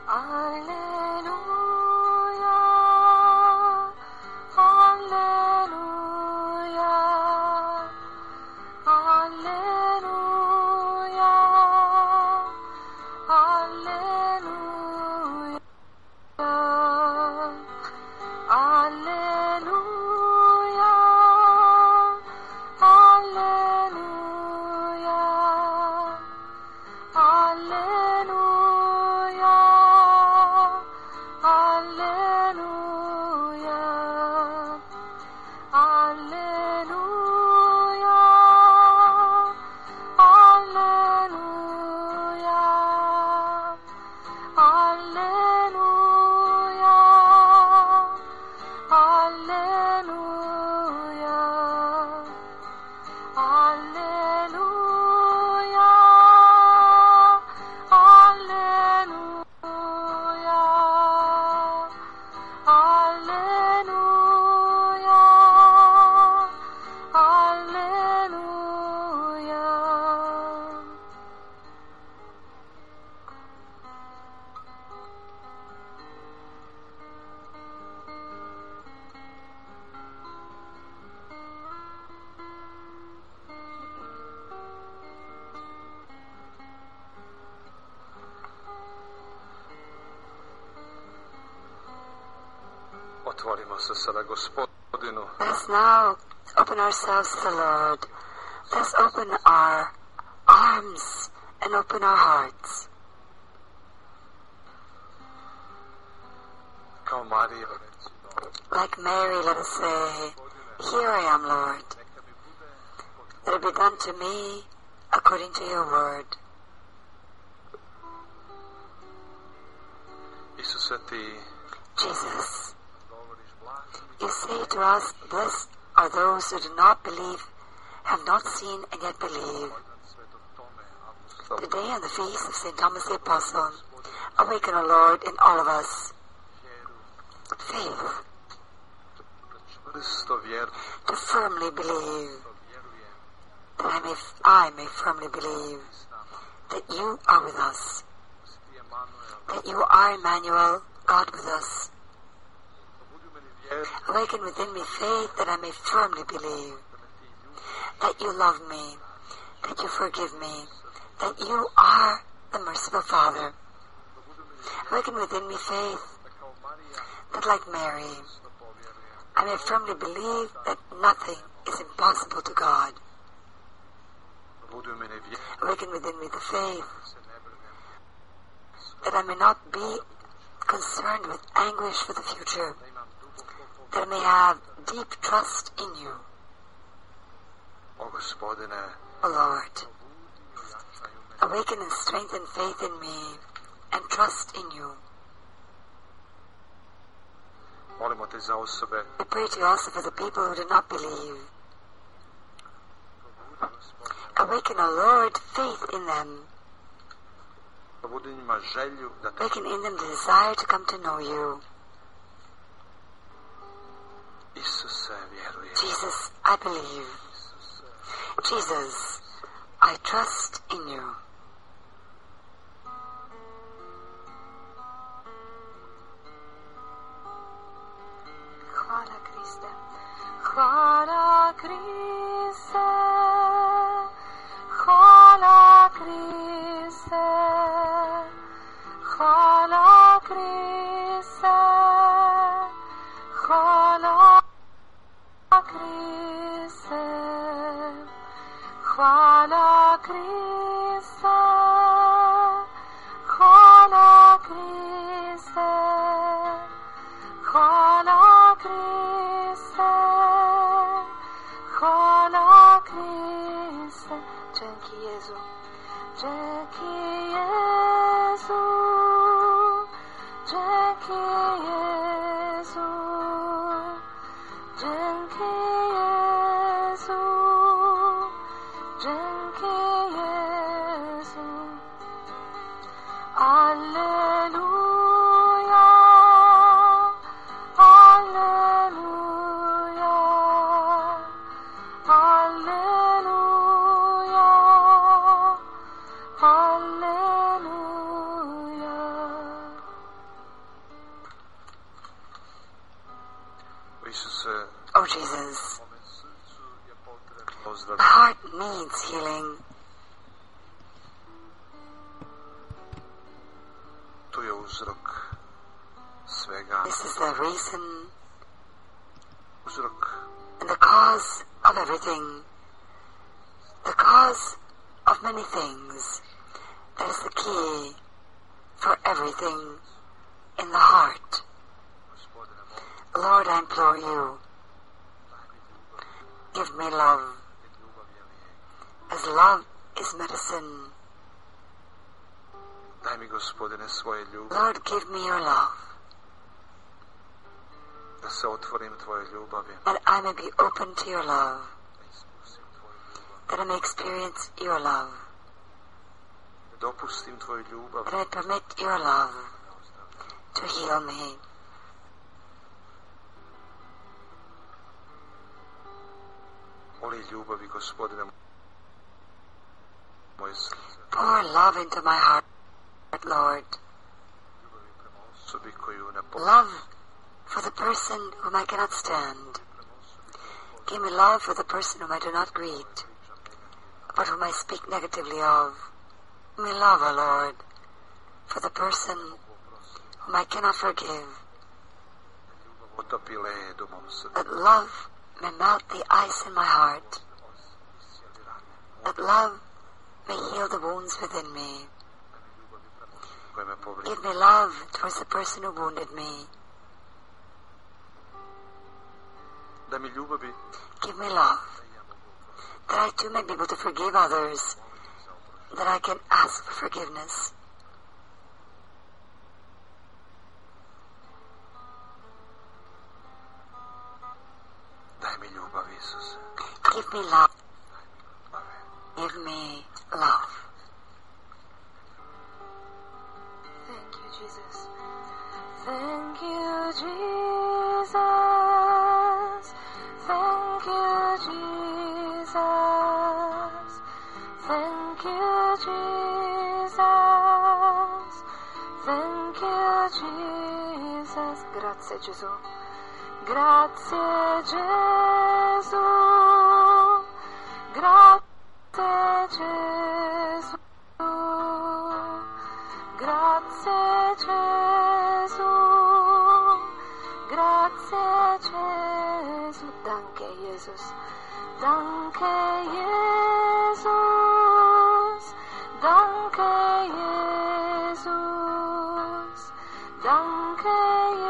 Let's now open ourselves to the Lord. Let's open our arms and open our hearts. Like Mary, let us say, "Here I am, Lord. Let it be done to me according to your word." Jesus, you say to us, "Blessed are those who do not believe, have not seen, and yet believe." Today on the feast of St. Thomas the Apostle, awaken, O Lord, in all of us faith to firmly believe, that I may firmly believe that you are with us, that you are Emmanuel, God with us. Awaken within me faith that I may firmly believe that you love me, that you forgive me, that you are the merciful Father. Awaken within me faith that, like Mary, I may firmly believe that nothing is impossible to God. Awaken within me the faith that I may not be concerned with anguish for the future, that I may have deep trust in you. O Lord, awaken and strengthen faith in me and trust in you. We pray to you also for the people who do not believe. Awaken, O Lord, faith in them. Awaken in them the desire to come to know you. Jesus, I believe. Jesus, I trust in you. Hvala Kriste. Hvala Kriste. Hvala Kriste. Hvala Kriste. Hvala Kriste. Hvala Kriste. Hvala Kriste. Hvala Kriste. Hvala Kriste. Dzięki Jezu. Dzięki Jezu. Dzięki Jezu. Dzięki Jezu. Dzięki Jezu. Alleluja. Alleluja. Alleluja. Alleluja. Jesus, my heart needs healing. Tu je uzrok svega. This is the reason Uzrok and the cause of everything, the cause of many things. That is the key for everything in the heart. Lord, I implore you, give me love, as love is medicine. Daj mi, Gospodine, svoje ljubavi, Lord, give me your love, da se otvorim tvoje ljubavi, that I may be open to your love, that I may experience your love, da dopustim tvoju ljubav, that I permit your love to heal me. Oli ljubavi, Gospodine, moje srce, Pour love into my heart, Lord. ljubavi prema osobi koju ne Love for the person whom I cannot stand. Give me love for the person whom I do not greet, but whom I speak negatively of. Give me love, O Lord, for the person whom I cannot forgive, otopi led u mom srcu, that love may melt the ice in my heart, that love may heal the wounds within me. koje me povrijedi. Give me love towards the person who wounded me. Da mi ljubavi, Give me love, that I too may be able to forgive others, that I can ask for forgiveness. daj mi ljubav, Isuse, Give me love. ljubavi. Give me love. Thank you, Jesus. Thank you, Jesus. Thank you, Jesus. Thank you, Jesus. Thank you, Jesus. Grazie, Gesù. Grazie, Gesù. Grazie, Gesù. Grazie Gesù, grazie Gesù, danke Jesus, danke Jesus, danke Jesus, danke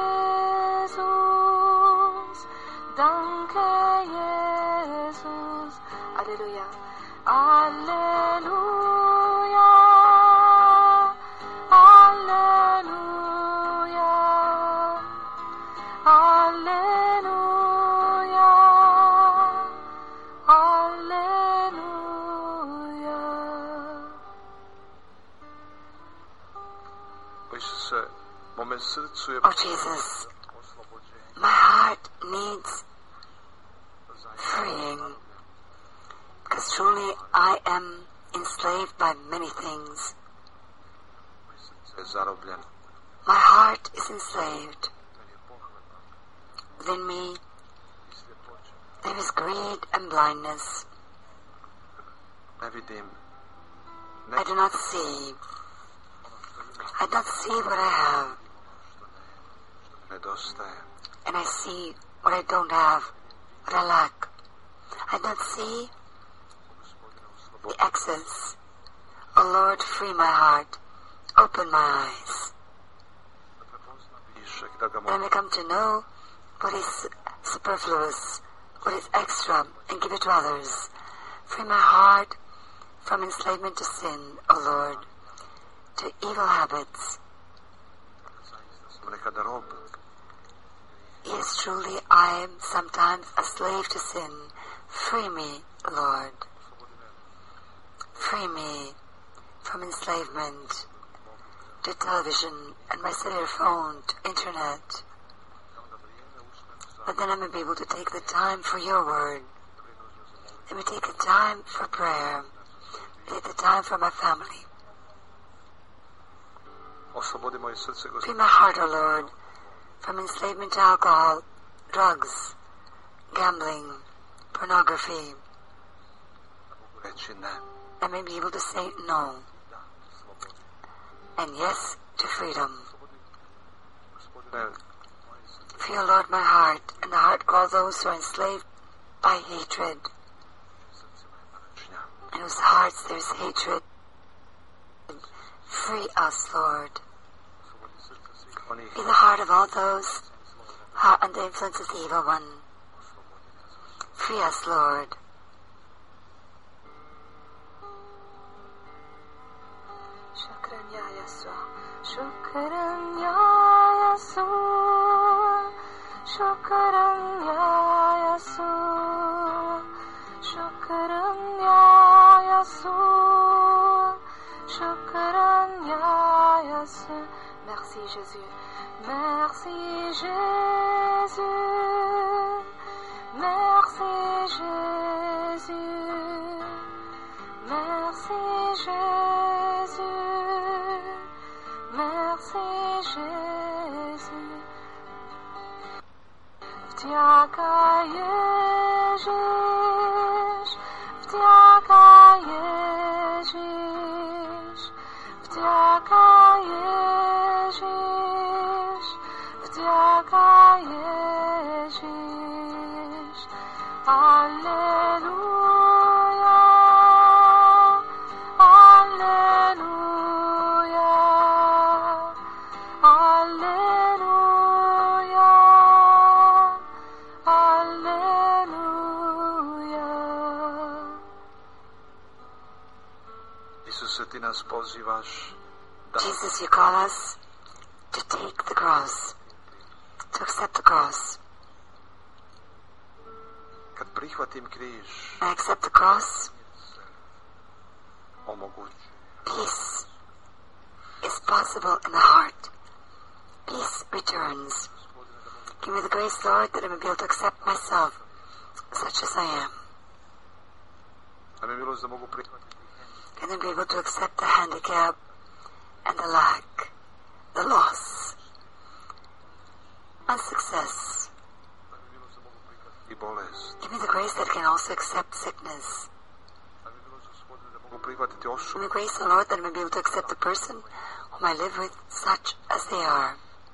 Jesus, danke Jesus, Alleluia, Alleluia. Isuse, mome srcu je Oh Jesus, my heart needs freeing, because truly I am enslaved by many things. je zarobljeno. My heart is enslaved. Meni je pohlepa Within me i sljepoća. there is greed and blindness. Ne vidim, I do not see. I do not see what I have, što mi nedostaje. and I see what I don't have, what I lack. I do not see Gospodine, u the slobodu excess. O Lord, free my heart. Open my eyes, da prepoznam višek, da ga that I may come to know what is superfluous, what is extra, and give it to others. Free my heart from enslavement to sin, O Lord, to evil habits. zaista sam nekada rob. Yes, truly, I am sometimes a slave to sin. Free me, Lord. Free me from enslavement to television and my cellular phone, to internet. But then I may be able to take the time for your word. Let me take the time for prayer. Take the time for my family. Oslobodi moje srce, Free Gospodine, my heart, O Lord, from enslavement to alcohol, drugs, gambling, pornography, mogu reći ne. I may be able to say no and yes to freedom. Gospodine, Feel, Lord, my heart and the heart of all those who are enslaved by hatred, and whose hearts there is hatred. Free us, Lord. onih Be the heart of all those who are under the influence of the evil one. Free us, Lord. Shukran ya Yeshua, shukran ya Yeshua, shukran ya Yeshua, shukran ya Yeshua, shukran ya Yeshua. Merci Jésus, merci Jésus, merci Jésus, merci Jésus, merci Jésus. Wdzięka Jezus, wdzięka Jezus, wdzięka Jezus, wdzięka Jezus. Alleluja, alleluja, alleluja, alleluja. Isuse, ti nas pozivaš da Jesus, you call us to take the cross, to accept the cross. kad prihvatim križ, I accept the cross. omogući Peace is possible in the heart. Peace returns. Give me the grace, Lord, that I may be able to accept myself such as I am. da mi milost da mogu prihvatiti And then be able to accept the handicap and the lack, the loss, unsuccess. da mi milost da mogu prihvatiti bolest, Give me the grace that I can also accept sickness. da mi milost, Gospodine, da mogu prihvatiti Give osobu me grace, O Lord, that I may be able to accept the person whom I live with such as they are.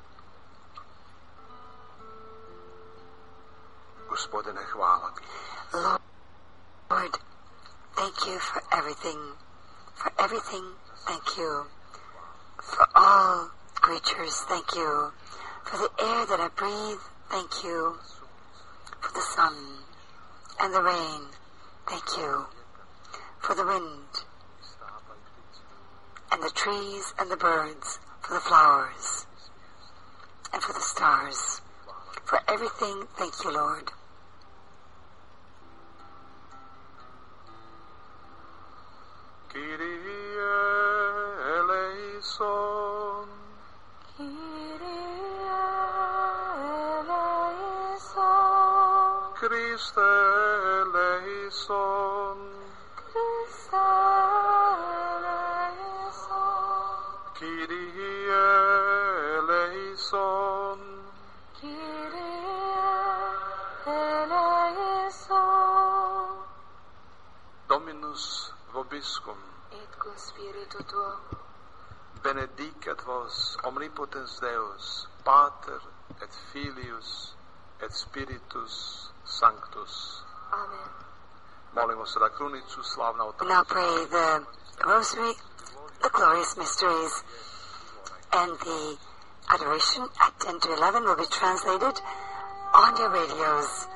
Gospodine, hvala ti. Lord, thank you for everything. For everything, thank you. For all creatures, thank you. For the air that I breathe, thank you. For the sun and the rain, thank you. For the wind and the trees and the birds, for the flowers and for the stars. For everything, thank you, Lord. Kyrie eleison, Kyrie eleison, Christe eleison, Christe eleison, Kyrie eleison, Kyrie eleison. Dominus vobiscum, Et con spiritu tuo, benedicat vos omnipotens Deus, Pater et Filius et Spiritus Sanctus. Amen. Molimo se da krunicu slavna od Now pray the Rosary, the glorious mysteries, and the adoration at 10 to 11 will be translated on your radios